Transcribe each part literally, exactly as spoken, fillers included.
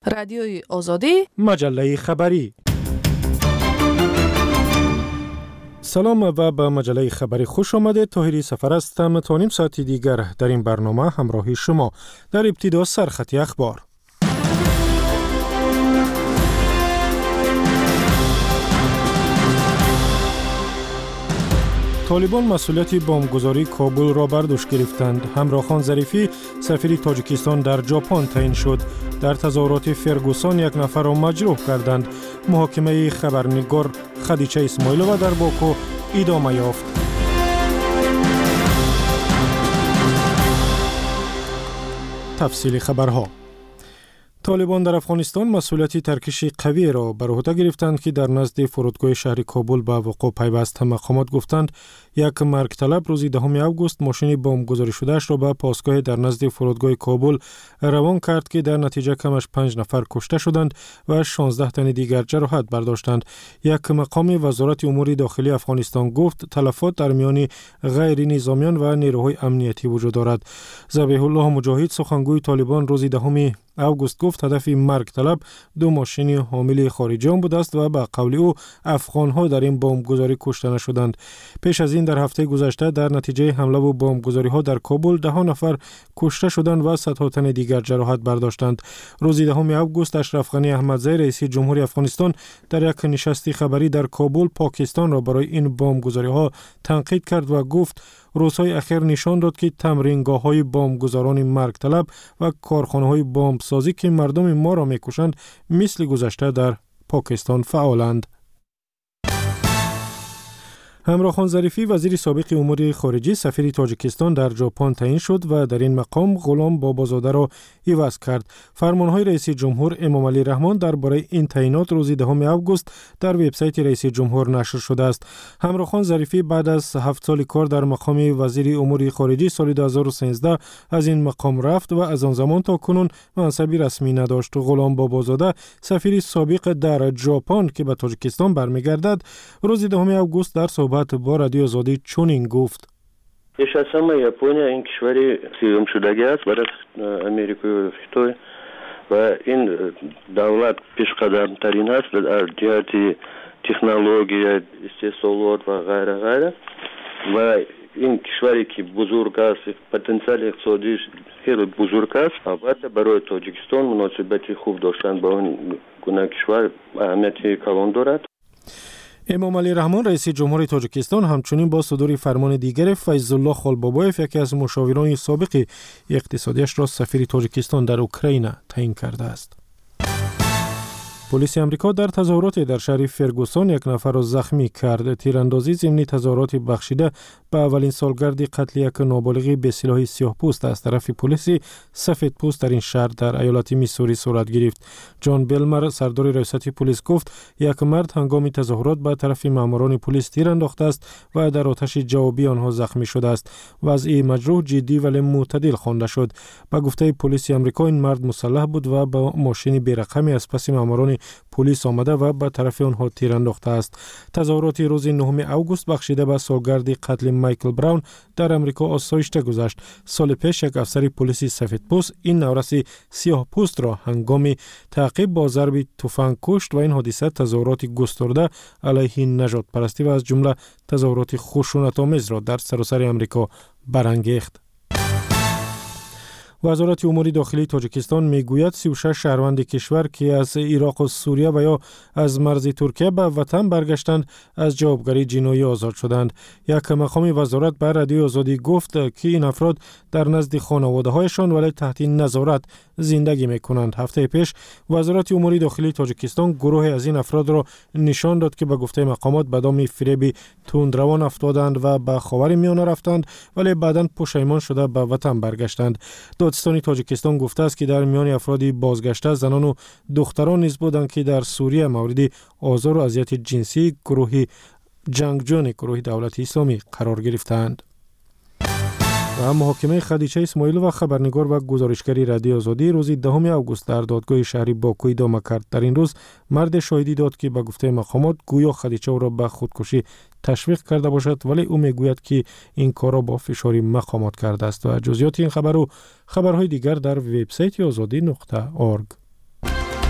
رادیوی آزادی، مجله خبری. سلام و به مجله خبری خوش آمده. طاهری سفر هستم. تا نیم ساعتی دیگر در این برنامه همراهی شما. در ابتدا سرخط اخبار. طالبان مسئولیت بمبگذاری کابل را بر دوش گرفتند. همراخان ظریفی سفیر تاجیکستان در ژاپن تعیین شد. در تظاهرات فرگوسان یک نفر را مجروح کردند. محاکمه خبرنگار خدیجه اسماعیلووا در باکو ادامه یافت. تفصیل خبرها. طالبان در افغانستان مسئولیت ترکش قوی را بر عهده گرفتند که در نزد فرودگاه شهر کابل به وقوع پیوست. مقامات گفتند یک مرگ طلب روز دهم اوگوست ماشین بمبگذاری شدهش را به پاسگاه در نزد فرودگاه کابل روان کرد که در نتیجه کمش پنج نفر کشته شدند و شانزده تن دیگر جراحت برداشتند. یک مقام وزارت امور داخلی افغانستان گفت تلفات در میان غیر نظامیان و نیروهای امنیتی وجود دارد. ذبیح الله مجاهد سخنگوی طالبان روز دهم اوگوست گفت هدف مرگ طلب دو ماشین حامل خارجیان بوده است و به قول او افغان‌ها در این بمبگذاری کشته نشدند. پیش از این در هفته گذشته در نتیجه حمله و بمبگذاری‌ها در کابل ده نفر کشته شدند و صدها تن دیگر جراحت برداشتند. روز دهم اوگوست اشرف غنی احمدزی رئیس جمهوری افغانستان در یک نشست خبری در کابل پاکستان را برای این بمبگذاری‌ها تنقید کرد و گفت روزهای اخیر نشان داد که تمرینگاه‌های بمبگذاران مرگ طلب و کارخانه‌های بمبسازی که مردم ما را می‌کشند مثل گذشته در پاکستان فعالند. همراخان ظریفی وزیر سابق امور خارجه سفیر تاجیکستان در ژاپن تعیین شد و در این مقام غلام بابازاده را عوض کرد. فرمانهای رئیس جمهور امام علی رحمان درباره این تعیینات روز دهم اوگوست در وبسایت رئیس جمهور نشر شده است. همراخان ظریفی بعد از هفت سال کار در مقام وزیر امور خارجه سال دو هزار و سیزده از این مقام رفت و از آن زمان تا کنون منصبی رسمی نداشت. غلام بابازاده سفیر سابق در ژاپن که به تاجیکستان برمیگردد روز دهم اوگوست در صحبت با رادیو آزادی چنین گفت: نشستم ژاپنیا این کشوری سیوم شدگی است برای امریکا و خیتای و این دولت پیش قدم ترین است در جهت تکنولوژی استثمار و غیره غیره و این کشوری که بزرگ است پتانسیل اقتصادی خیلی بزرگ است البته برای تاجیکستان مناسبت خوب داشتن با این گونه کشور اهمیت کلان دارد. امام علی رحمان رئیس جمهوری تاجیکستان همچنین با صدور فرمان دیگر فیض الله خالبابایف یکی از مشاوران سابق اقتصادیش را سفیر تاجیکستان در اوکراین تعیین کرده است. پلیس امریکا در تظاهرات در شهر فرگوسان یک نفر را زخمی کرد. تیراندازی ضمن تظاهرات بخشیده به اولین سالگرد قتل یک نابالغ به سلاح سیاه‌پوست از طرف پلیس سفیدپوست در این شهر در ایالت میسوری صورت گرفت. جان بلمر سردار ریاست پلیس گفت یک مرد هنگام تظاهرات به طرف ماموران پلیس تیر انداخته است و در آتش جوابی آنها زخمی شده است. وضع مجروح جدی ولی معتدل خوانده شد. به گفته پلیس امریکا این مرد مسلح بود و با ماشین بی‌رقمی از پس ماموران پلیس آمده و به طرف آنها تیر انداخته است. تظاهرات روز نهم اوگوست بخشیده به سالگرد قتل مایکل براون در امریکا آسایشته گذشت. سال پیش یک افسر پلیس سفیدپوست این نورس سیاه‌پوست را هنگام تعقیب با ضرب تفنگ کشت و این حادثه تظاهرات گسترده علیه نژاد پرستی و از جمله تظاهرات خشونت‌آمیز را در سراسر امریکا برانگیخت. وزارت امور داخلی تاجیکستان میگوید سی و شش شهروند کشور که از عراق و سوریه و یا از مرز ترکیه به وطن برگشتند از جوابگری جنایی آزاد شدند. یک مقام وزارت بر رادیو آزادی گفت که این افراد در نزد خانواده‌هایشان ولی تحت نظارت زندگی میکنند. هفته پیش وزارت امور داخلی تاجیکستان گروه از این افراد را نشان داد که به گفته مقامات به دام فریب تندروان افتادند و به خاورمیانه رفتند ولی بعداً پشیمان شده به وطن برگشتند. دادستان تاجیکستان گفته است که در میان افراد بازگشته زنان و دختران نیز بودند که در سوریه مورد آزار و اذیت جنسی گروه جنگجویان گروه دولت اسلامی قرار گرفتند. و محاکمه خدیجه اسماعیلووا خبرنگار و گزارشگری رادیو آزادی روز دهم اوگوست در دادگاه شهری باکو ادامه کرد. در این روز مرد شاهدی داد که به گفته مقامات گویا خدیجه او را به خودکشی تشویق کرده باشد ولی او میگوید که این کار را با فشار مقامات کرده است. و جزئیات این خبر و خبرهای دیگر در وبسایت آزادی نقطه اورگ.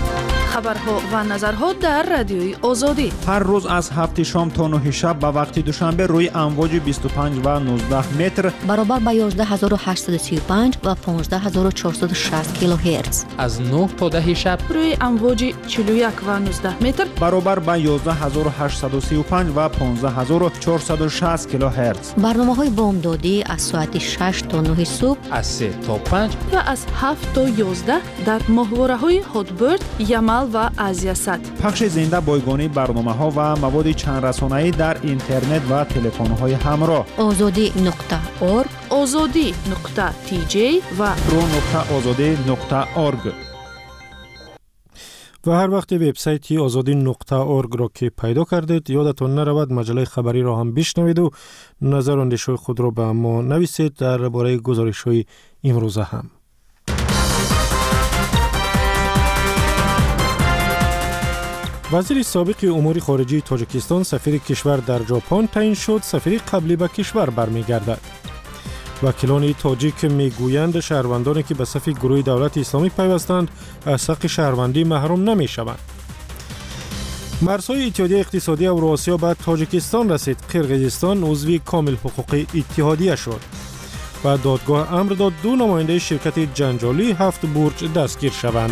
خبرها و نظرها در رادیوی آزادی. هر روز از هفت شام تا نه شب به وقت دوشنبه روی امواج بیست و پنج و نوزده متر برابر با یازده هزار و هشتصد و سی و پنج و پانزده هزار و چهارصد و شصت کیلوهرتز. از نه تا ده شب روی امواج چهل و یک و نوزده متر برابر با یازده هزار و هشتصد و سی و پنج و پانزده هزار و چهارصد و شصت کیلوهرتز. برنامه‌های بامدادی از ساعت شش تا نه صبح، از سه تا پنج و از هفت تا یازده در ماهواره‌های هاتبرد، یمل و آزیاسات. پخش زنده بایگانی برنامه‌ها و مواد چند رسانه‌ای در اینترنت و تلفن‌های همراه. آزادی نقطه اورگ، آزادی نقطه تی جی و رو نقطه آزادی نقطه اورگ. و هر وقت وبسایتی آزادی نقطه اورگ را که پیدا کردید یادتون نرود مجله خبری را هم بشنوید و نظر و اندیشه خود را به ما نویسید درباره گزارش‌های امروزه هم. وزیر سابق امور خارجه تاجیکستان سفیر کشور در ژاپن تعیین شد. سفیر قبلی به کشور برمیگردد. وکیلان تاجیک میگویند شهروندانی که به صف گروه دولت اسلامی پیوستند از حق شهروندی محروم نمیشوند. مرزهای اتحادیه اقتصادی اوراسیا به تاجیکستان رسید. قرقیزستان عضو کامل حقوقی اتحادیه شد. و دادگاه امر داد دو نماینده شرکت جنجالی هفت برج دستگیر شوند.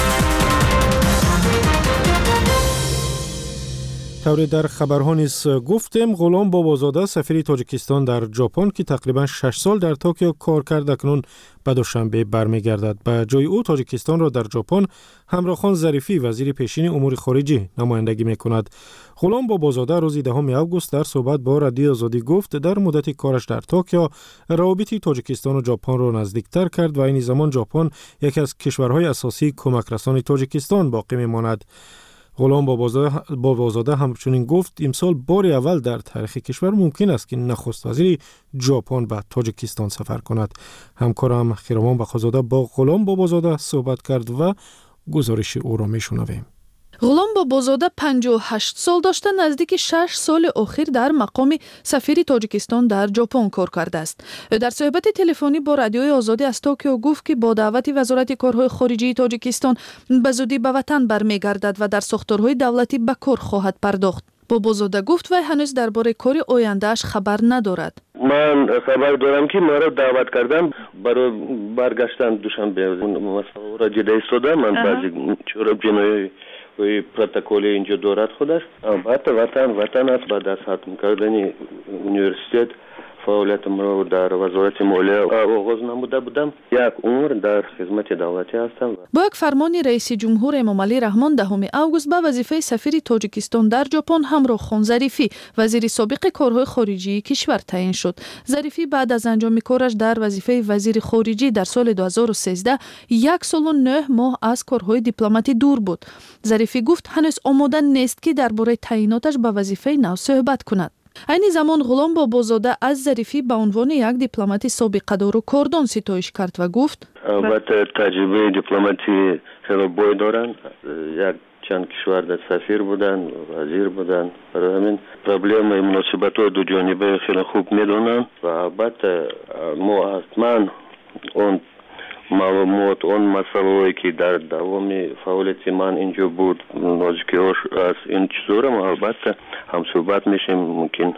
طوری در خبرها نیز گفتیم غلام بابازاده سفیر تاجیکستان در ژاپن که تقریبا شش سال در توکیو کار کرد اکنون به دوشنبه برمیگردد. به جای او تاجیکستان را در ژاپن همراخان ظریفی وزیر پیشین امور خارجه نمایندگی میکند. غلام بابازاده روز دهم آگوست در صحبت با رادیو آزادی گفت در مدت کارش در توکیو روابط تاجیکستان و ژاپن را نزدیکتر کرد و این زمان ژاپن یکی از کشورهای اساسی کمک رسان تاجیکستان باقی میماند. غلام بابازاده همچنین گفت امسال بار اول در تاریخ کشور ممکن است که نخست وزیر ژاپن به تاجیکستان سفر کند. همکارم خیرمان بخازاده با غلام بابازاده صحبت کرد و گزارش او را میشنویم. غلام بابازاده پنجاه و هشت سال داشته نزدیک شش سال اخیر در مقام سفیر تاجیکستان در ژاپن کار کرده است. در صحبت تلفنی با رادیوی آزادی از توکیو گفت که با دعوت وزارت کارهای خارجه تاجیکستان به زودی به وطن برمیگردد و در ساختارهای دولتی به کار خواهد پرداخت. بابازاده گفت وی هنوز درباره کار آینده‌اش خبر ندارد. من خبر دارم که مرا دعوت کردن برای برگشتن دوشنبه. مسئله جدی ایستاده من بعضی چرا جنایی و پروتکل اینجا دارد خودش. البته وطن وطن است. بعد از ختم کردن یونیورسیت فعالیت مرا در وزارت مالیه آغاز نموده بودم. یک عمر در خدمت دولتی هستم. با یک فرمان رئیس جمهور امام علی رحمان دهم آگوست به وظیفه سفیر تاجیکستان در ژاپن همراه خان ظریفی وزیر سابق کارهای خارجی کشور تعیین شد. ظریفی بعد از انجام کارش در وظیفه وزیر خارجه در سال دو هزار و سیزده یک سال و نه ماه از کارهای دیپلماتی دور بود. ظریفی گفت هنوز آماده نیست که درباره تعییناتش به وظیفه نو صحبت کند. این زمان غلام بابازاده از ظریفی به عنوان یک دیپلمات سابقه‌دار و کاردان ستایش کرد و گفت البته تجربه دیپلماتی خیلی بای دارن. یک چند کشور در سفیر بودن، وزیر بودن. برای همین پرابلم مناسبت دو جانبه خیلی خوب میدونن و البته ما حتما اون معلومات اون مسائلی که در دوام فعالیت من اینجا بود نازکی از این چیزا ما البته هم صحبت میشیم. ممکن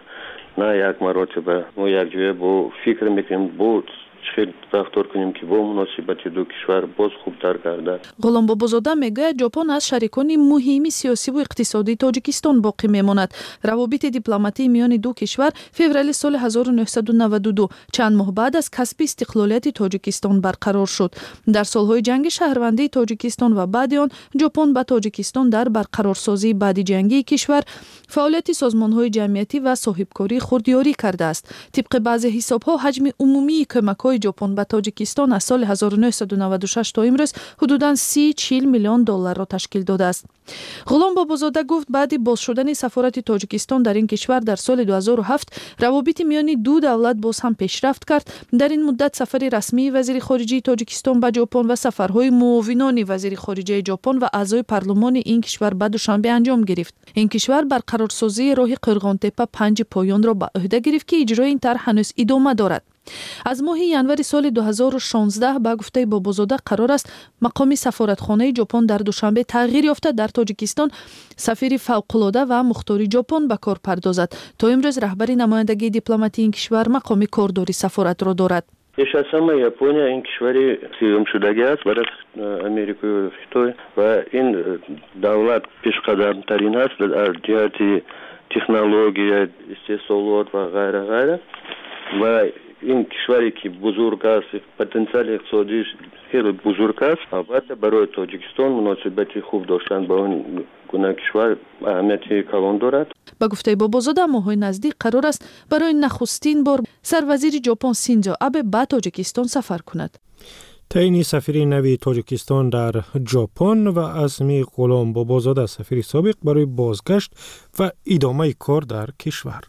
نه یک مرتبه ما یک جای با فکر میکنیم بود چه رفتار کنیم که با مناسبت دو کشور باز خوبتر گردد. غلام بابازاده میگوید ژاپن از شریکان مهم سیاسی و اقتصادی تاجیکستان باقی میماند. روابط دیپلماتی میان دو کشور فوریه سال هزار و نهصد و نود و دو چند ماه بعد از کسب استقلالیت تاجیکستان برقرار شد. در سالهای جنگ شهروندی تاجیکستان و بعد آن ژاپن با تاجیکستان در برقرارسازی بعد جنگی کشور فعالیت سازمان‌های جمعیتی و صاحبکاری خودیاری کرده است. طبق بعضی حساب‌ها حجم عمومی کمک‌های ژاپن به تاجیکستان از سال هزار و نهصد و نود و شش تا امروز حدوداً سی چهل میلیون دلار را تشکیل داده است. غلام بابازاده گفت بعد باز شدن سفارت تاجیکستان در این کشور در سال دو هزار و هفت روابط میان دو دولت باز هم پیشرفت کرد. در این مدت سفر رسمی وزیر خارجه تاجیکستان به ژاپن و سفرهای معاونان وزیر خارجه ژاپن و اعضای پارلمان این کشور به دوشنبه انجام گرفت. این کشور برقرارسازی راه قرغان تپه پنج پایان را به عهده گرفت که اجرای این طرح هنوز ادامه دارد. از ماه январи соли ду ҳазору шонздаҳ ба гуфтаи бобозода қарор аст мақоми сафоратхонаи ҷопон дар душанбе тағйир ёфта дар тоҷикистон сафири фавқулода ва мухтори ҷопон ба кор пардозад. то имрӯз раҳбари намояндагии дипломатии ин кишвар мақоми кордори сафоратро дорад. پیش از همه یاپونیا این کشوری سیوم شدگی است برای امریکا و خیتای و این دولت پیش قدم ترین است در جهت تکنولوژی، استثمار و غیره غیره و این کشوری که بزرگ است، پتانسیل اقتصادیش خیلی بزرگ است. البته برای تاجیکستان مناسبت خوب داشتن با اون گونه کشور اهمیتی کلان دارد. با گفته بابازاده ماهای نزدیک قرار است برای نخستین بار سروزیر ژاپن سینزو آبه به تاجیکستان سفر کند. تعیین سفیر نوی تاجیکستان در ژاپن و عظمی غلام بابازاده سفیر سابق برای بازگشت و ادامه کار در کشور.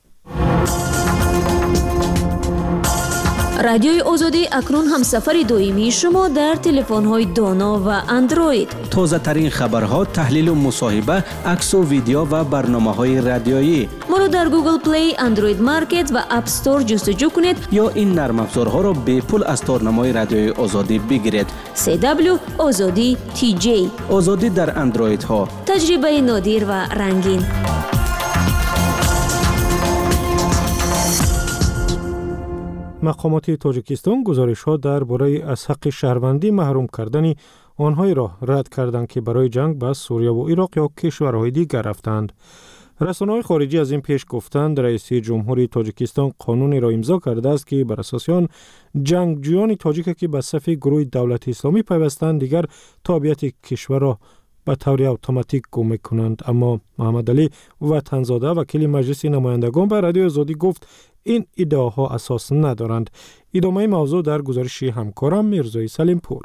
رادیوی آزادی اکنون هم سفر دویمی شما در تلفن‌های دانا و اندروید. تازه ترین خبرها، تحلیل و مصاحبه، عکس و ویدیو و برنامه‌های رادیویی. ما رو در گوگل پلی، اندروید مارکت و اپ استور جستجو کنید یا این نرم افزارها را به پول از تارنمای رادیوی آزادی بگیرید. سی دبلیو آزادی تی جی. آزادی در اندروید ها. تجربه نادر و رنگین. مقامات تاجیکستان گزارش‌ها درباره از حق شهروندی محروم کردن آنهایی را رد کردند که برای جنگ به سوریه و عراق یا کشورهای دیگر رفتند. رسانه‌های خارجی از این پیش گفتند رئیس جمهوری تاجیکستان قانونی را امضا کرده است که بر اساس آن جنگجویان تاجیک که به صف گروه دولت اسلامی پیوستند دیگر تابعیت کشور را به طور اتوماتیک گم می‌کنند. اما محمد علی وطنزاده وکیل مجلس نمایندگان به رادیو آزادی گفت این ادعاها اساس ندارند. ادامه موضوع در گزارش همکارم میرزای سلیم پور.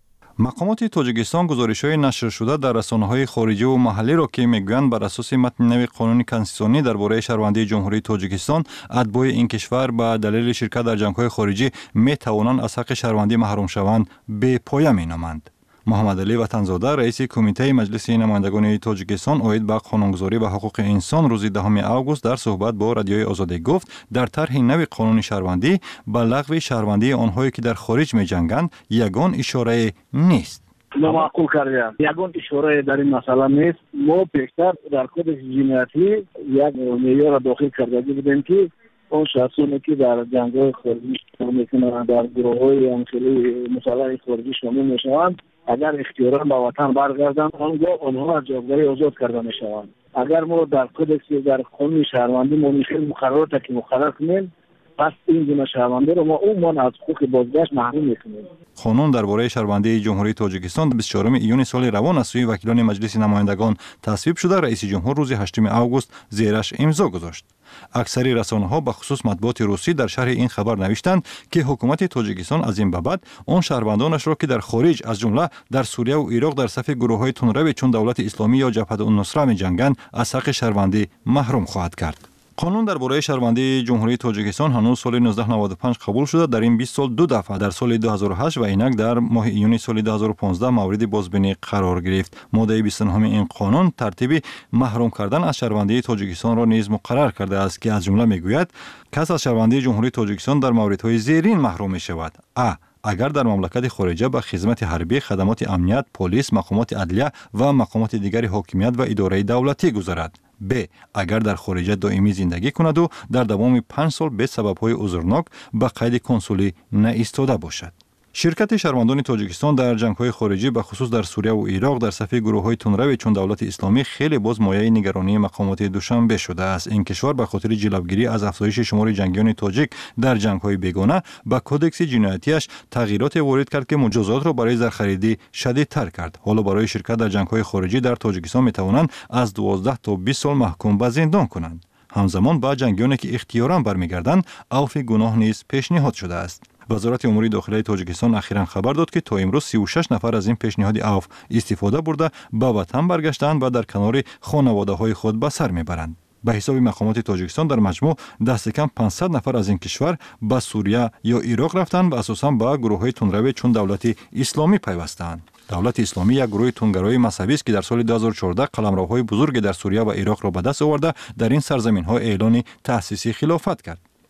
مقامات تاجیکستان گزارش‌های نشر شده در رسانه‌های خارجی و محلی را که میگویند بر اساس متن نوی قانون کنستیتوسیونی درباره شهروندی جمهوری تاجیکستان اتباع این کشور به دلیل شرکت در جنگ‌های خارجی میتوانند از حق شهروندی محروم شوند به پایه مینامند. محمد علی وطنزاده رئیس کمیته مجلس نمایندگان تاجیکستان اوید به قانونگذاری و حقوق انسان روز دهم آگوست در صحبت با رادیوی آزادی گفت در طرح نوی قانون شهروندی به لغو شهروندی آنهایی که در خارج می‌جنگند یگان اشاره نیست. ما معقول کردیم یگان اشاره در این مسئله نیست. ما پیشتر در کدکس جنایتی یک معیار داخل کرده بودیم که اون شخصانی که در جنگ‌های خارجی شامل می‌کنند، در گروه‌های انخیلی مسلح خارجی شامل می‌شوند، اگر اختیارا به وطن برگردند آنگاه آنها از جاوداری آزاد کرده می‌شوند. اگر ما در کدکس در قانون شهروندی منشور مقررات که مقرر کنیم پس این گونه شهروندی رو ما عموما از حقوق بازگشت محروم می‌کنیم. قانون درباره شهروندی جمهوری تاجیکستان بیست و چهارم ایون سال روان از سوی وکیلان مجلس نمایندگان تصویب شده. رئیس جمهور روز هشتم آگوست زیرش امضا گذاشت. اکثری رسانه‌ها به خصوص مطبوعات روسی در شرح این خبر نوشتند که حکومت تاجیکستان از این به بعد آن شهروندانش را که در خارج از جمله در سوریه و عراق در صف گروه‌های تندرو چون دولت اسلامی یا جبهه النصره می‌جنگند از حق شهروندی محروم خواهد کرد. قانون درباره شهروندی جمهوری تاجیکستان هنوز سال نوزده نود و پنج قبول شده. در این بیست سال دو دفعه در سال دو هزار و هشت و اینک در ماه ایون سال دو هزار و پانزده مورد بازبینی قرار گرفت. ماده بیست و نه این قانون ترتیب محروم کردن از شهروندی تاجیکستان را نیز مقرر کرده است که از جمله میگوید کس از شهروندی جمهوری تاجیکستان در موردهای زیرین محروم می شود: ا اگر در مملکت خارجه به خدمت حربی، خدمات امنیت، پلیس، مقامات عدلیه و مقامات دیگر حاکمیت و اداره دولتی گذارد. ب اگر در خارجه دائمی زندگی کند و در دوام پنج سال به سبب‌های عذرناک به قید کنسولی نایستاده باشد. شرکت شهروندان تاجیکستان در جنگ‌های خارجی به خصوص در سوریه و عراق در صف گروه‌های تندرو چون دولت اسلامی خیلی باز مایه نگرانی مقامات دوشنبه شده است. این کشور به خاطر جلوگیری از افزایش شمار جنگیان تاجیک در جنگ‌های بیگانه به کدکس جنایتیش تغییرات وارد کرد که مجازات را برای زرخریدی شدیدتر کرد. حالا برای شرکت در جنگ‌های خارجی در تاجیکستان می‌توانند از دوازده تا بیست سال محکوم به زندان کنند. همزمان با جنگیانی که اختیاراً برمیگردند عفو گناه نیز پیشنهاد شده است. وزارت امور داخلی تاجیکستان اخیراً خبر داد که تا امروز سی و شش نفر از این پیشنهاد عفو استفاده برده به وطن برگشتند و در کنار خانواده‌های خود به سر میبرند. به حساب مقامات تاجیکستان در مجموع دست کم پانصد نفر از این کشور به سوریه یا عراق رفتند و اساساً به گروه‌های تندرو چون دولت اسلامی پیوستند. دولت اسلامی یک گروه تندگرای مذهبی است که در سال دو هزار و چهارده قلمروهای بزرگ در سوریه و عراق را به دست آورده در این سرزمین‌ها اعلان تأسیس خلافت کرد.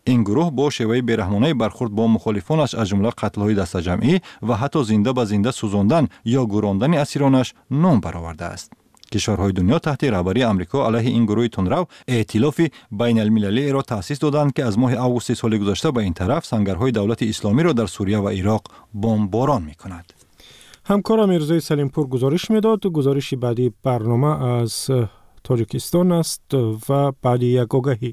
این گروه با شیوه بیرحمانه برخورد با مخالفانش از جمله قتل‌های دسته‌جمعی و حتی زنده به زنده سوزاندن یا گراندن اسیرانش نام برآورده است. کشورهای دنیا تحت رهبری آمریکا علیه این گروه تندرو ائتلاف بین المللی را تأسیس دادند که از ماه آگوست سال گذشته به این طرف سنگرهای دولت اسلامی را در سوریه و عراق بمباران می‌کند. همکارم میرزای سلیمپور گزارش میداد. گزارش بعدی برنامه از تاجیکستان است و بعد یک آگهی.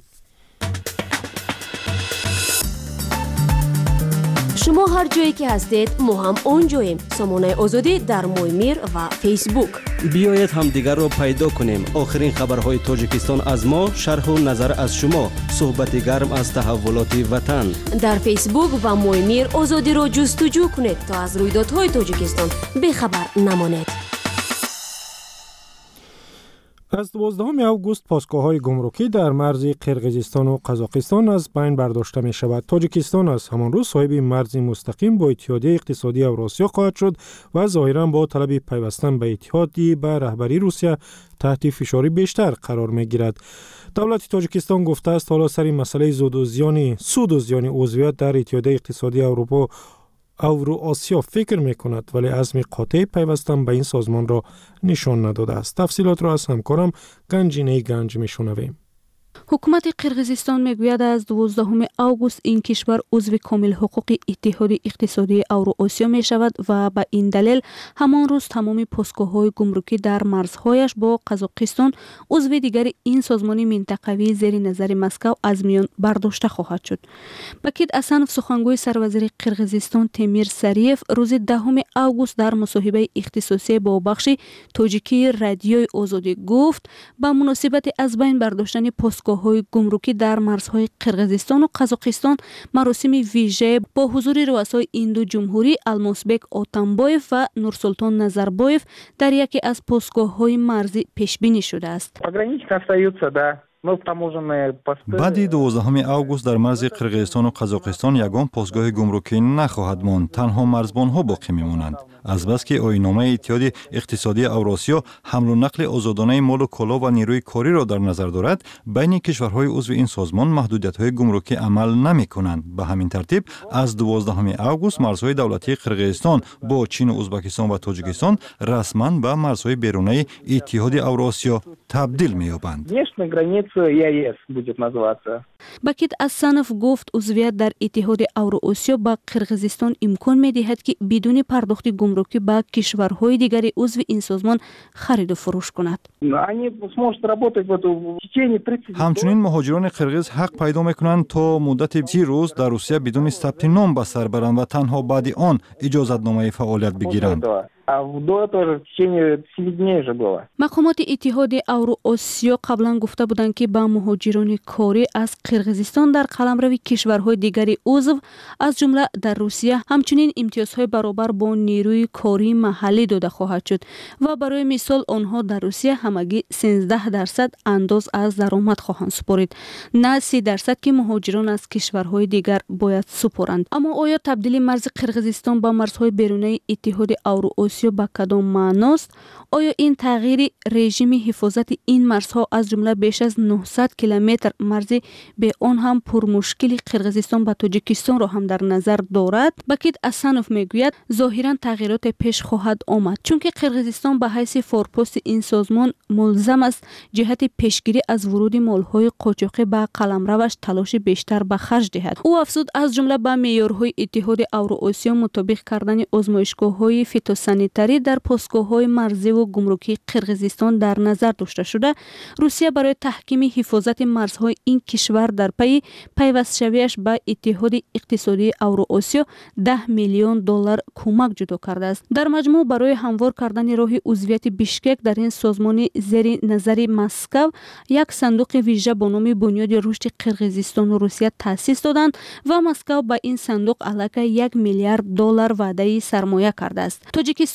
شما هر جایی که هستید ما هم اونجاییم. سامانه آزادی در مویمیر و فیسبوک. بیایید هم دیگر را پیدا کنیم. آخرین خبرهای تاجیکستان از ما، شرح و نظر از شما، صحبت گرم از تحولات وطن. در فیسبوک و مویمیر آزادی را جستجو کنید تا از رویدادهای تاجیکستان بخبر نمانید. از دوازدهم آگوست پاسگاه‌های گمرکی در مرز قرقیزستان و قزاقستان از بین برداشته می شود. تاجیکستان از همان روز صاحب مرز مستقیم با اتحادیه اقتصادی اوراسیا خواهد شد و ظاهراً با طلب پیوستن به اتحادی به رهبری روسیه تحت فشاری بیشتر قرار می گیرد. دولت تاجیکستان گفته است حالا سر مسئله سود و زیان سود و زیان عضویت در اتحادیه اقتصادی اروپا اوراسیا فکر می کند، ولی عزم قاطع پیوستن به این سازمان را نشان نداده است. تفصیلات را از همکارم گنجینه گنج می شنویم. حکومت قرقیزستان میگوید از دوازدهم آگوست این کشور عضو کامل حقوق اتحاد اقتصادی اوراسیا می شود و به این دلیل همان روز تمام پاسگاه‌های گمرکی در مرزهایش با قزاقستان عضو دیگر این سازمان منطقوی زیر نظر مسکو از میان برداشته خواهد شد. بکید اسنف سخنگوی سروزیر قرقیزستان تیمیر سریف روز دهم آگوست در مصاحبه اختصاصی با بخش تاجیکی رادیوی آزادی گفت با مناسبت از بین برداشتن پاسگاه های گمرکی در مرزهای قرقیزستان و قزاقستان مراسم ویژه با حضور رؤسای این دو جمهوری الماسبک آتامبایف و نورسلطان نظربایف در یکی از پاسگاه‌های مرزی پیش بینی شده است. بعد دوازدهم آگوست در مرز قرقیزستان و قزاقستان یگان پاسگاه گمرکی نخواهد ماند، تنها مرزبان‌ها باقی میمانند. از بس که آیین‌نامه اتحاد اقتصادی اوراسیا حمل و نقل آزادانه مال و کالا و نیروی کاری را در نظر دارد، بین کشورهای عضو این سازمان محدودیت‌های گمرکی عمل نمی‌کنند. به همین ترتیب از دوازدهم آگوست مرزهای دولتی قرقیزستان با چین و ازبکستان و تاجیکستان رسما به مرزهای بیرونی اتحاد اوراسیا تبدیل می‌یابند. بکید اسنف گفت عضویت در اتحاد اوراسیا به قرقیزستان امکان می‌دهد که بدون پرداخت گمرکی به کشورهای دیگر عضو این سازمان خرید و فروش کند. همچنین مهاجران قرقیز حق پیدا می‌کنند تا مدت سی روز در روسیه بدون ثبت نام به سر برند و تنها بعد آن اجازتنامه فعالیت بگیرند. مقامات اتحاد اوراسیا قبلا گفته بودند که با مهاجران کاری از قرقیزستان در قلمرو کشورهای دیگری عضو از جمله در روسیه همچنین امتیازهای برابر با نیروی کاری محلی داده خواهد شد و برای مثال آنها در روسیه همگی سیزده درصد انداز از درآمد خواهند سپارید، نه سی درصد که مهاجران از کشورهای دیگر باید سپارند. اما آیا تبدیل مرز قرقیزستان با مرزهای بیرونی اتحاد اوراسیا با کدام معناست؟ آیا این تغییر رژیم حفاظت این مرزها از جمله بیش از نهصد کیلومتر مرزی به آن هم پرمشکل قرقیزستان با تاجیکستان را هم در نظر دارد؟ بکید اسنف میگوید ظاهرا تغییرات پیش خواهد آمد، چون که قرقیزستان به حیث فورپوست این سازمان ملزم است جهت پیشگیری از ورود مالهای قاچاقی به قلمروش تلاش بیشتر به خرج دهد. او افزود از جمله با معیارهای اتحاد اوراسیا مطابق کردن آزمایشگاه‌های فیتوسانیتاری در پاسگاه‌های مرزی و گمرکی قرقیزستان در نظر داشته شده. روسیه برای تحکیم حفاظت مرزهای این کشور در پی پیوست شویش به اتحاد اقتصادی اوراسیا ده میلیون دلار کمک جدا کرده است. در مجموع برای هموار کردن راه عضویت بیشکک در این سازمان زیر نظر مسکو یک صندوق ویژه با نام بنیاد رشد قرقیزستان و روسیه تأسیس دادند و مسکو با این صندوق علاقه یک میلیارد دلار وعده سرمایه کرده است. تاجیکستان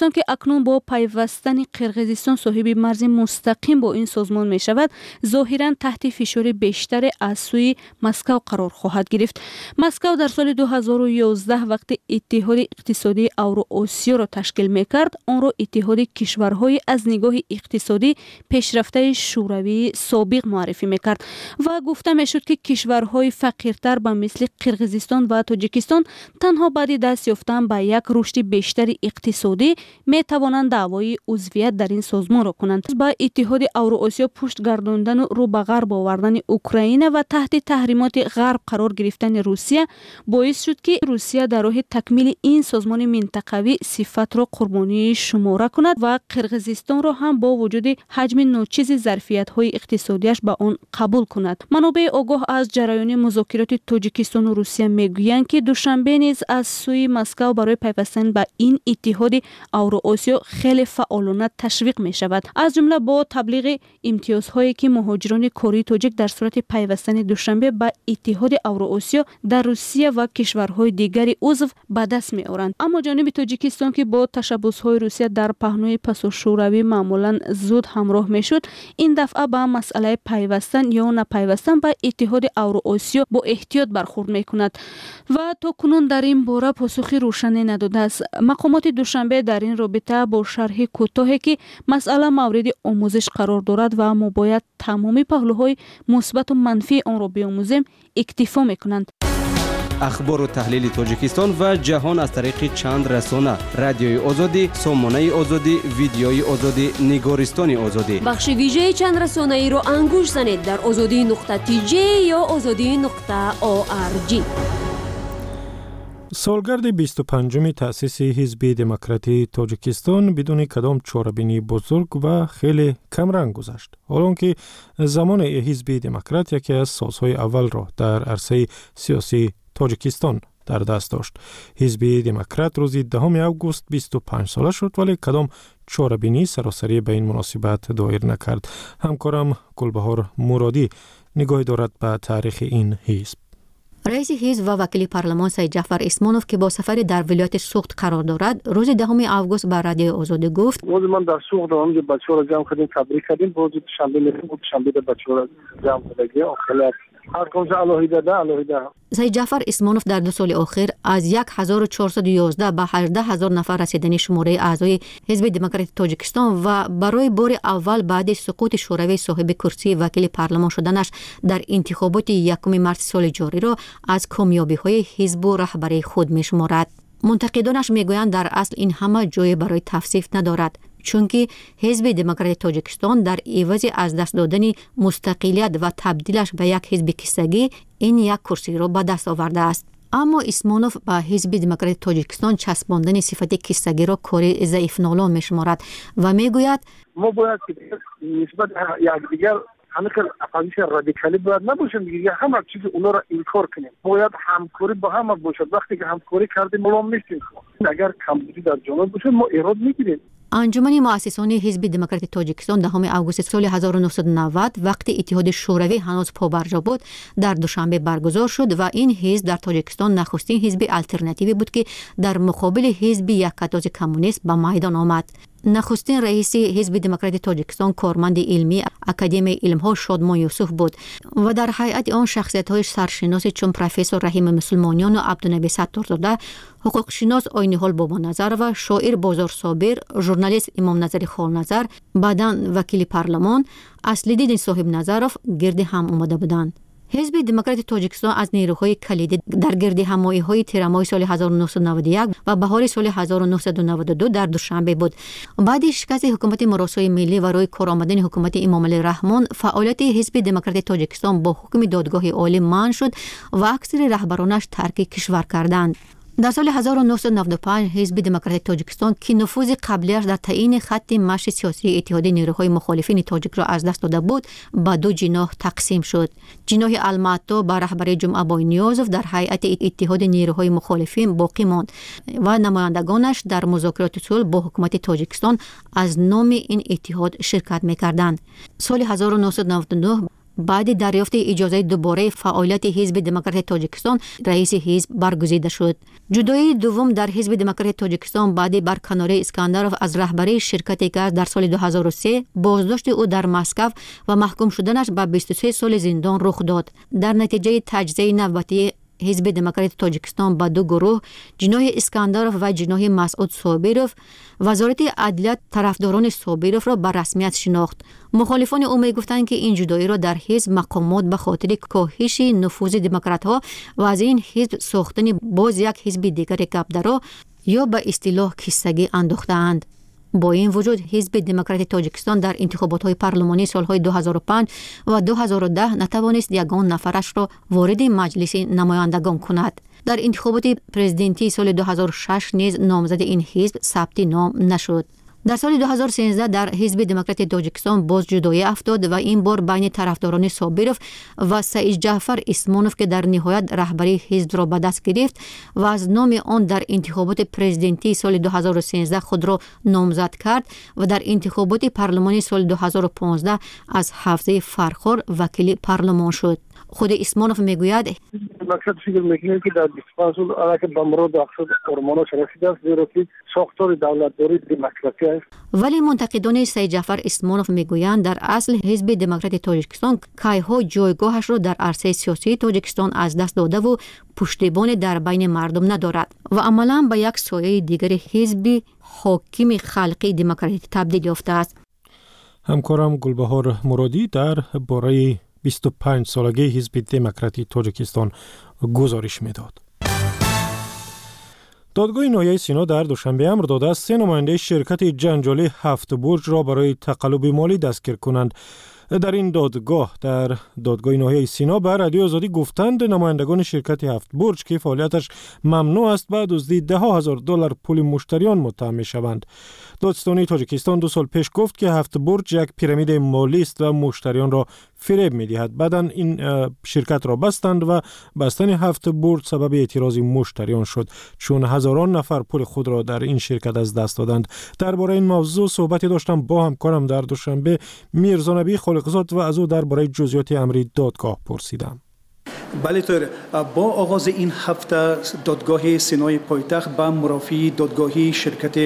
тоҷикистон ки акнун бо пайвастани қирғизистон соҳиби марзи мустақим бо ин созмон мешавад, зоҳиран таҳти фишори бештаре аз сӯи Москав қарор хоҳад гирифт. Москав дар соли ду ҳазору ёздаҳ вақти иттиҳоди иқтисодии Авроосиёро ташкил мекард, онро иттиҳоди кишварҳои аз нигоҳи иқтисодӣ пешрафтаи шӯравии собиқ муаррифӣ мекард ва гуфта мешуд ки кишварҳои фақиртар ба мисли Қирғизистон ва Тоҷикистон танҳо баъди даст ёфтан ба як рушди бештари иқтисодӣ метавонанд даъвои узвият дар ин созмонро кунанд. Ба иттиҳоди Авроосиё пушт гардондану рӯ ба ғарб овардани Украина ва таҳти таҳримоти ғарб қарор гирифтани Русия боис шуд ки Русия дар роҳи такмили ин созмони минтақавӣ сифатро қурбонӣ шумора кунад ва Қирғизистонро ҳам бо вуҷуди ҳаҷми ночизи зарфиятҳои иқтисодиаш ба он қабул кунад. Манобеъи огоҳ аз ҷараёни музокироти Тоҷикистону Русия мегӯянд ки душанбе низ аз сӯи Москав барои пайвастан ба ин иттиҳоди Авроосиё хеле фаъолона ташвиқ мешавад, аз ҷумла бо таблиғи имтиёзҳое ки муҳоҷирони кории тоҷик дар сурати пайвастани душанбе ба иттиҳоди Авроосиё дар Русия ва кишварҳои дигари узв ба даст меоранд. Аммо ҷониби Тоҷикистон ки бо ташаббусҳои Русия дар паҳнӯи пасушӯравӣ маъмулан зуд ҳамроҳ мешуд, ин дафъа ба масъалаи пайвастан ё напайвастан ба иттиҳоди Авроосиё бо эҳтиёт бархурд мекунад ва то кунун дар ин бора посухи рӯшане надодааст. Мақомоти душанбе дар ин робита бо шарҳи кӯтоҳе ки масъала мавриди омӯзиш қарор дорад ва мо бояд тамоми паҳлӯҳои мусбату манфии онро биомӯзем иктифо мекунанд. ахбору таҳлили Тоҷикистон ва ҷаҳон аз тариқи чанд расона: радиои озодӣ, сомонаи озодӣ, видеои озодӣ, нигористони озодӣ. бахши вижаи чанд расонаиро ангуш занед дар озодӣ нуқта ти ҷе ё озодӣ нуқта о ар ҷи. солгарди бисту панҷуми таъсиси ҳизби демократии Тоҷикистон бидуни кадом чорабинии бузург ва хеле камранг гузашт. ҳолон ки замоне ҳизби демократ яке аз созҳои аввалро дар арсаи сиёсии Тоҷикистон дар даст дошт. ҳизби демократ рӯзи даҳуми август бисту панҷ сола шуд, вале кадом чорабинии саросарӣ ба ин муносибат доир накард. ҳамкорам Гулбаҳор Муродӣ нигоҳе дорад ба таърихи ин ҳизб. раиси ҳизб ва вакили парлумон Саид Ҷаъфар Исмонов ки бо сафари дар вилояти Суғд қарор дорад, рӯзи даҳуми август ба радиои Озодӣ гуфт: рӯзи ман дар Суғд ҳамҷо бачаҳоро ҷамъ кардем, табрик кардем, рӯзи душанбе мерем, душанбе бачаҳоро ҷамъ кардагӣ охилат ҳар комҷа алоҳида да алоҳида. Саид Ҷаъфар Исмонов дар ду соли охир аз як ҳазору чорсаду ёздаҳ ба ҳаждаҳ ҳазор нафар расидани шумораи аъзои ҳизби демократии Тоҷикистон ва барои бори аввал баъди суқути шӯравии соҳиби курсии вакили парлумон шуданаш дар интихоботи якуми марти соли ҷориро аз комёбиҳои ҳизбу раҳбарии худ мешуморад. мунтақидонаш мегӯянд дар асл ин ҳама ҷое барои тавсиф надорад, чунки ҳизби демократии Тоҷикистон дар ивази аз даст додани мустақилият ва табдилаш ба як ҳизби киссагӣ ин як курсиро ба даст овардааст. аммо Исмонов ба ҳизби демократии Тоҷикистон часпондани сифати киссагиро кори заифнолон мешуморад ва мегӯяд: мо бояд нисбат якдигар ҳамикал оппозитсия радикалӣ бояд набошем, дига ҳама чизи унора инкор кунем. бояд ҳамкорӣ ба ҳама бошад. вақте ки ҳамкорӣ кардем молом нестем. агар камбудӣ дар ҷонон бошад мо ирод мегирем. анҷумани муассисони ҳизби демократии Тоҷикистон даҳуми августи соли ҳазору нуҳсаду навад вақти иттиҳоди шӯравӣ ҳанӯз побарҷо буд, дар душанбе баргузор шуд ва ин ҳизб дар Тоҷикистон нахустин ҳизби алтернативе буд ки дар муқобили ҳизби яккатози коммунист ба майдон омад. нахустин раиси ҳизби демократии Тоҷикистон корманди илмӣ Академияи илмҳо Шодмон Юсуф буд ва дар ҳайати он шахсиятҳои саршиносе чун профессор Раҳими Мусулмониёну Абдунаби Саттурзода, ҳуқуқшинос Ойниҳол Бобоназарова, шоир Бозор Собир, журналист Имомназари Холназар, баъдан вакили парлумон Аслиддин Соҳибназаров гирди ҳам омада буданд. ҳизби демократии Тоҷикистон аз нейрӯҳои калидӣ дар гирдиҳамоиҳои тирамоҳи соли ҳазору нуҳсаду наваду як ва баҳори соли ҳазору нуҳсаду наваду ду дар Душанбе буд. баъди шикасти ҳукумати муросои миллӣ ва рӯи кор омадани ҳукумати Имомалӣ Раҳмон, фаъолияти ҳизби демократии Тоҷикистон бо ҳукми додгоҳи олӣ манъ шуд ва аксари раҳбаронаш тарки кишвар карданд. дар соли ҳазору нуҳсаду наваду панҷ ҳизби демократии Тоҷикистон ки нуфузи қаблияш дар таъини хатти маши сиёсии иттиҳоди нерӯҳои мухолифини тоҷикро аз даст дода буд, ба ду ҷиноҳ тақсим шуд. ҷиноҳи Алмаато ба раҳбарии Ҷумъа Бойниёзов дар ҳайати иттиҳоди нерӯҳои мухолифин боқӣ монд ва намояндагонаш дар музокироти сулҳ бо ҳукумати Тоҷикистон аз номи ин иттиҳод ширкат мекарданд. соли ҳазору нуҳсаду наваду нӯҳ بعد دریافت اجازه دوباره فعالیت حزب دموکرات تاجیکستان رئیس حزب برگزیده شد. جدایی دوم در حزب دموکرات تاجیکستان بعد برکناری اسکندرов از رهبری شرکتی که در سال دو هزار و سه بازداشت او در مسکو و محکوم شدنش به بیست و سه سال زندان رخ داد. در نتیجه تجزیه نوبتی حزب دموکرات تاجیکستان به دو گروه، جناح اسکندرov و جناح مسعود صابرov، وزارت عدلیه طرفداران صابرov را به رسمیت شناخت. مخالفان او میگفتند که این جدایی را در حزب مقامات به خاطر کاهش نفوذ دموکرات‌ها و از این حزب ساختن باز یک حزب دیگر کبدرا یا به اصطلاح کیستگی انداختند. با این وجود حزب دموکرات تاجیکستان در انتخابات پارلمانی سالهای دو هزار و پنج و دو هزار و ده نتوانست یگان نفرش را وارد مجلس نمایندگان کند. در انتخابات پرزیدنتی سال دو هزار و شش نیز نامزد این حزب ثبت نام نشد. در سال دو هزار و سیزده در حزب دموکرات تاجیکستان باز جدایی افتاد و این بار بین طرفداران صابرov و سعید جعفر اسمانov که در نهایت رهبری حزب را به دست گرفت و از نام آن در انتخابات پرزیدنتی سال دو هزار و سیزده خود را نامزد کرد و در انتخابات پارلمانی سال دو هزار و پانزده از حوزه فرخار وکیل پارلمان شد. خود اسمانov میگوید مقصد فکر میکنه که در بیست و پنج سال علاقه به مراد اقصد ارمانش رسیده است، زیرا که ساختار دولتداری دموکراسی است. ولی منتقدان سعید جعفر اسمانov میگویند در اصل حزب دموکرات تاجیکستان کایها جایگاهش را در عرصه سیاسی تاجیکستان از دست داده و پشتیبان در بین مردم ندارد و عملاً به یک سایه دیگر حزب حاکم خلقی دموکراتی تبدیل یافته است. همکارم گلبهار مرادی در باره بیست و پنج سالگی حزب دموکراتی تاجیکستان گزارش میداد. دادگاه ناحیه سینا در دوشنبه امر داده است سه نماینده شرکت جنجالی هفت برج را برای تقلب مالی دستگیر کنند. در این دادگاه در دادگاه ناحیه سینا به رادیو آزادی گفتند نمایندگان شرکت هفت برج که فعالیتش ممنوع است به دزدی ده هزار دلار پول مشتریان متهم می‌شوند. دادستانی تاجیکستان دو سال پیش گفت که هفت برج یک پیرامید مالی است و مشتریان را فریب می‌دهد. بعداً این شرکت را بستند و بستن هفت برج سبب اعتراض مشتریان شد چون هزاران نفر پول خود را در این شرکت از دست دادند. درباره این موضوع صحبتی داشتم با همکارم در دوشنبه میرزا نبی خالقزاد و از او درباره جزئیات امر دادگاه پرسیدم. بله طور با آغاز این هفته دادگاه سینای پایتخت با مرافعی دادگاهی شرکت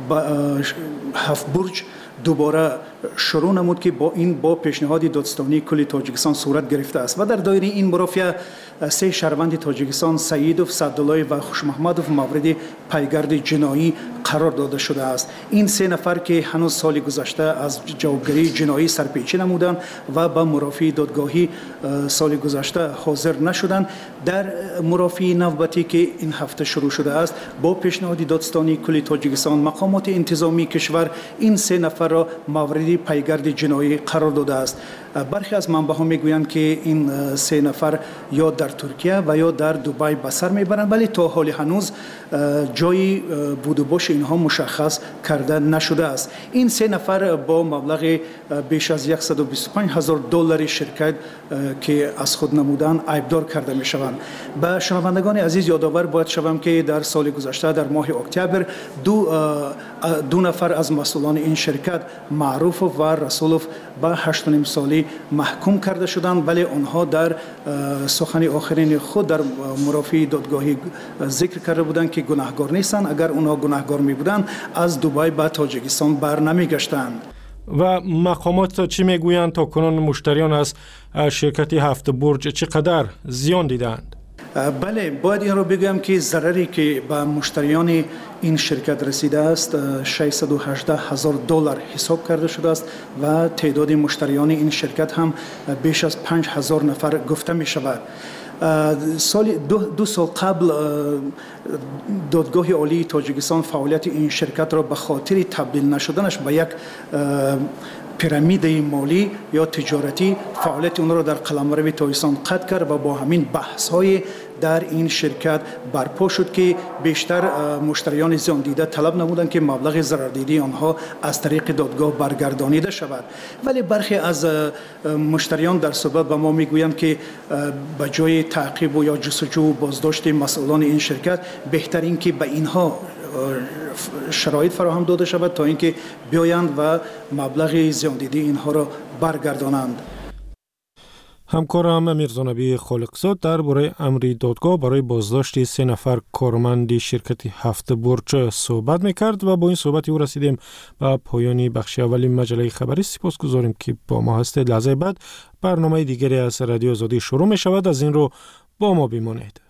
هفت برج دوباره شروع نمود که با این با پیشنهاد دادستانی کل تاجیکستان صورت گرفته است و در دایره این مرافعه سه شهروند تاجیکستان سعیدوف، سعدالله و خوشمحمدوف مورد پیگرد جنایی قرار داده شده است. این سه نفر که هنوز سال گذشته از جوابگری جنایی سرپیچی نمودند و با مرافعی دادگاهی سال گذشته حاضر نشدند، در مرافعی نوبتی که این هفته شروع شده است با پیشنهاد دادستانی کل تاجیکستان مقامات انتظامی کشور این سه نفر را مورد پیگرد جنایی قرار داده است. برخی از منبع‌ها میگویند که این سه نفر یا در ترکیه و یا در دبی به سر میبرند، ولی تا حال هنوز جایی بود و باش اینها مشخص کرده نشده است. این سه نفر با مبلغ بیش از صد و بیست و پنج هزار دلار شرکت که از خود نمودن عیبدار کرده می شوند. به شنوندگان عزیز یادآور باید شوم که در سال گذشته در ماه اکتبر دو دو نفر از مسئولان این شرکت معروف و رسولوف به هشت و نیم سالی محکوم کرده شدند، ولی آنها در سخن آخرین خود در مرافعی دادگاهی ذکر کرده بودند که گناهکار نیستند. اگر آنها گناهکار می بودند از دبی به تاجیکستان بر نمی گشتند. و مقامات چی میگویند تا کنون مشتریان از شرکت هفت برج چقدر زیان دیدند؟ بله، باید این را بگویم که ضرری که به مشتریان این شرکت رسیده است ششصد و هجده هزار دلار حساب کرده شده است و تعداد مشتریان این شرکت هم بیش از پنج هزار نفر گفته می شود. سال دو, دو سال قبل دادگاه عالی تاجیکستان فعالیت این شرکت را به خاطر تبدیل نشدنش به یک پیرامید مالی یا تجارتی فعالیت اون را در قلمرو تاجیکستان قطع کرد و با همین بحث های در این شرکت برپا شد که بیشتر مشتریان زیان دیده طلب نمودند که مبلغ ضرردیدی آنها از طریق دادگاه برگردانیده شود، ولی برخی از مشتریان در صحبت به ما میگویند که به جای تعقیب و یا جستجو و بازداشت مسئولان این شرکت بهتر این که به اینها شرایط فراهم داده شود تا اینکه بیایند و مبلغ زیان دیدی اینها را برگردانند. همکارم امیرزانبی خالقزاد درباره امری دادگاه برای بازداشت سه نفر کارمند شرکت هفت برج صحبت میکرد و با این صحبتی او رسیدیم به پایان بخش اولی مجله خبری. سپاسگزاریم که با ما هستید. لحظه بعد برنامه دیگری از رادیو آزادی شروع می شود. از این رو با ما بمانید.